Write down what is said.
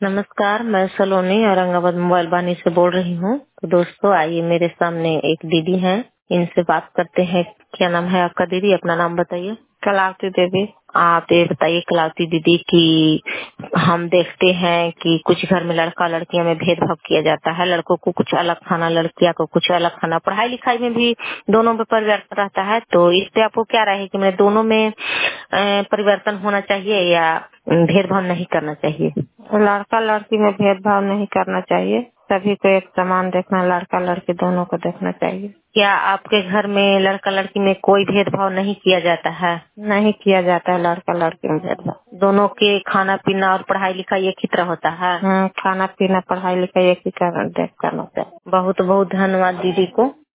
नमस्कार, मैं सलोनी औरंगाबाद मोबाइल वाणी से बोल रही हूँ। तो दोस्तों, आइए मेरे सामने एक दीदी हैं, इनसे बात करते हैं। क्या नाम है आपका दीदी? अपना नाम बताइए। कलावती देवी। आप ये बताइए कलावती दीदी कि हम देखते हैं कि कुछ घर में लड़का लड़कियों में भेदभाव किया जाता है। लड़कों को कुछ अलग खाना, लड़कियों को कुछ अलग खाना, पढ़ाई लिखाई में भी दोनों में परिवर्तन रहता है। तो इस पे आपको क्या राय है कि मैं दोनों में परिवर्तन होना चाहिए या भेदभाव नहीं करना चाहिए? लड़का लड़की में भेदभाव नहीं करना चाहिए, सभी को एक समान देखना, लड़का लड़की दोनों को देखना चाहिए। क्या आपके घर में लड़का लड़की में कोई भेदभाव नहीं किया जाता है? नहीं किया जाता है लड़का लड़की में भेदभाव। दोनों के खाना पीना और पढ़ाई लिखाई एक ही तरह होता है? खाना पीना पढ़ाई लिखाई एक ही देख कर होता है। बहुत बहुत धन्यवाद दीदी को।